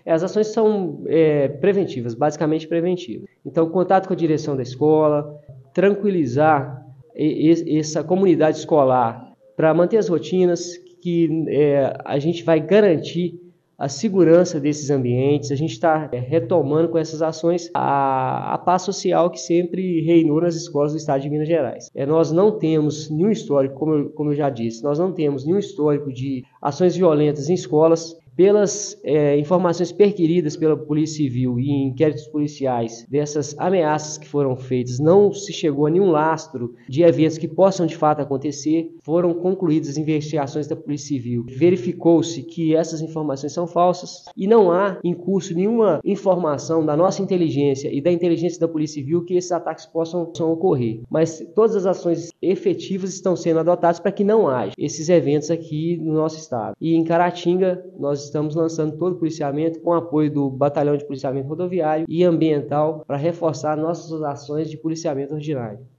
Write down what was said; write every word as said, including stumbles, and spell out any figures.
As ações são é, preventivas, basicamente preventivas. Então, contato com a direção da escola, tranquilizar essa comunidade escolar para manter as rotinas, que é, a gente vai garantir a segurança desses ambientes. A gente está é, retomando com essas ações a, a paz social que sempre reinou nas escolas do estado de Minas Gerais. É, nós não temos nenhum histórico, como eu, como eu já disse, nós não temos nenhum histórico de ações violentas em escolas. Pelas é, informações perquiridas pela Polícia Civil e inquéritos policiais dessas ameaças que foram feitas, não se chegou a nenhum lastro de eventos que possam de fato acontecer. Foram concluídas as investigações da Polícia Civil. Verificou-se que essas informações são falsas e não há em curso nenhuma informação da nossa inteligência e da inteligência da Polícia Civil que esses ataques possam, possam ocorrer. Mas todas as ações efetivas estão sendo adotadas para que não haja esses eventos aqui no nosso estado. E em Caratinga, nós estamos lançando todo o policiamento com apoio do Batalhão de Policiamento Rodoviário e Ambiental para reforçar nossas ações de policiamento ordinário.